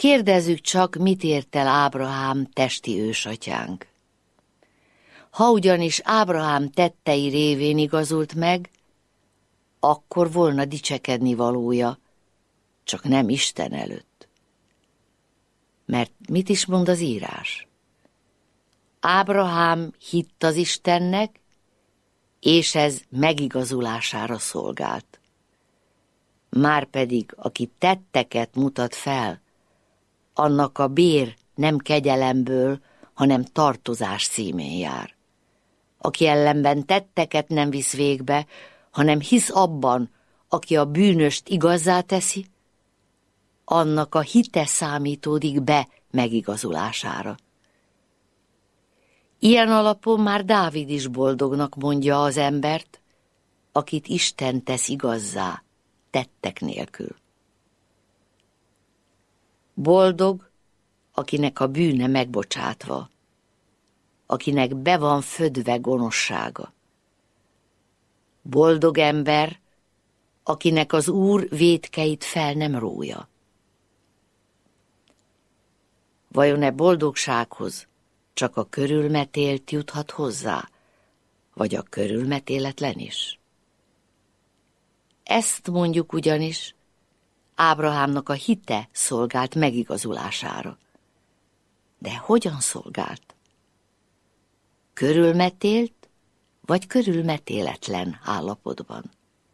Kérdezzük csak, mit ért el Ábrahám testi ősatyánk. Ha ugyanis Ábrahám tettei révén igazult meg, akkor volna dicsekedni valója, csak nem Isten előtt. Mert mit is mond az írás? Ábrahám hitt az Istennek, és ez megigazulására szolgált. Márpedig, aki tetteket mutat fel, annak a bér nem kegyelemből, hanem tartozás címén jár. Aki ellenben tetteket nem visz végbe, hanem hisz abban, aki a bűnöst igazzá teszi, annak a hite számítódik be megigazulására. Ilyen alapon már Dávid is boldognak mondja az embert, akit Isten tesz igazzá, tettek nélkül. Boldog, akinek a bűne megbocsátva, akinek be van födve gonoszsága. Boldog ember, akinek az Úr vétkeit fel nem rója. Vajon-e boldogsághoz csak a körülmetélt juthat hozzá, vagy a körülmetéletlen is? Ezt mondjuk ugyanis, Ábrahámnak a hite szolgált megigazulására. De hogyan szolgált? Körülmetélt, vagy körülmetéletlen állapotban?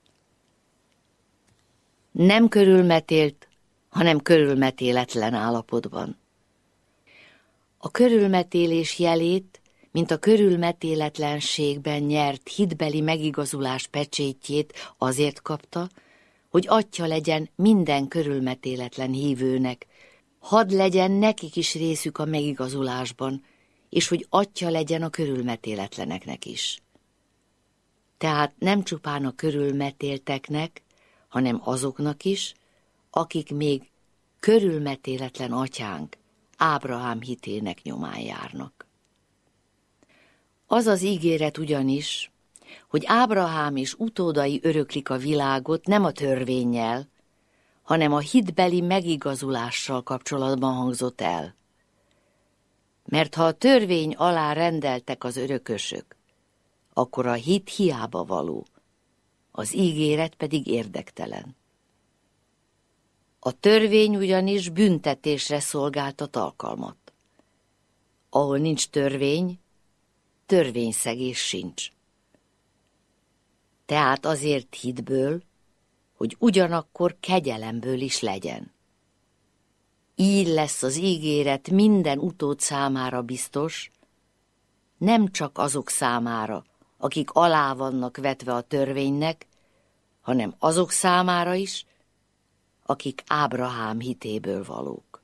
Nem körülmetélt, hanem körülmetéletlen állapotban. A körülmetélés jelét, mint a körülmetéletlenségben nyert hitbeli megigazulás pecsétjét azért kapta, hogy atya legyen minden körülmetéletlen hívőnek, hadd legyen nekik is részük a megigazulásban, és hogy atya legyen a körülmetéletleneknek is. Tehát nem csupán a körülmetélteknek, hanem azoknak is, akik még körülmetéletlen atyánk, Ábrahám hitének nyomán járnak. Az az ígéret ugyanis, hogy Ábrahám és utódai öröklik a világot nem a törvénnyel, hanem a hitbeli megigazulással kapcsolatban hangzott el. Mert ha a törvény alá rendeltek az örökösök, akkor a hit hiába való, az ígéret pedig érdektelen. A törvény ugyanis büntetésre szolgáltat alkalmat. Ahol nincs törvény, törvényszegés sincs. Tehát azért hitből, hogy ugyanakkor kegyelemből is legyen. Így lesz az ígéret minden utód számára biztos, nem csak azok számára, akik alá vannak vetve a törvénynek, hanem azok számára is, akik Ábrahám hitéből valók.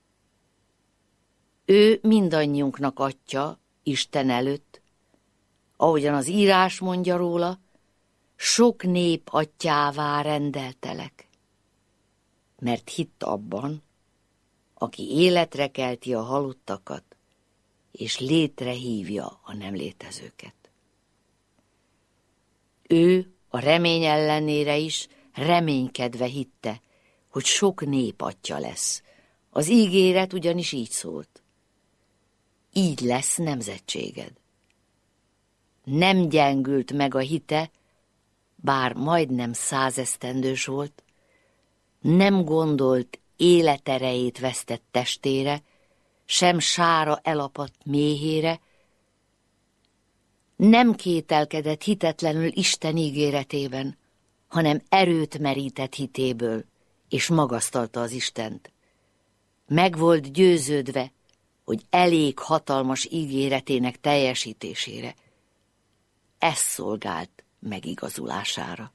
Ő mindannyiunknak atya Isten előtt, ahogyan az írás mondja róla, sok nép atyává rendeltelek, mert hitt abban, aki életre kelti a halottakat, és létre hívja a nem létezőket. Ő a remény ellenére is reménykedve hitte, hogy sok nép atya lesz. Az ígéret ugyanis így szólt. Így lesz nemzetséged. Nem gyengült meg a hite, bár majdnem 100 esztendős volt, nem gondolt életerejét vesztett testére, sem sára elapadt méhére, nem kételkedett hitetlenül Isten ígéretében, hanem erőt merített hitéből, és magasztalta az Istent. Meg volt győződve, hogy elég hatalmas ígéretének teljesítésére. Ez szolgált megigazulására.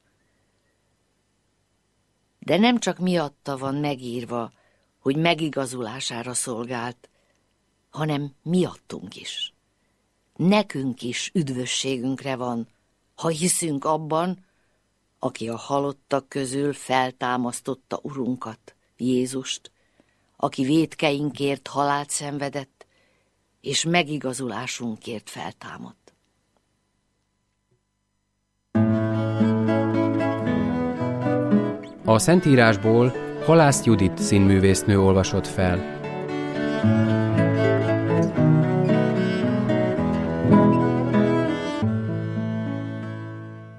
De nem csak miatta van megírva, hogy megigazulására szolgált, hanem miattunk is. Nekünk is üdvösségünkre van, ha hiszünk abban, aki a halottak közül feltámasztotta Urunkat, Jézust, aki vétkeinkért halált szenvedett, és megigazulásunkért feltámadt. A Szentírásból Halász Judit színművésznő olvasott fel.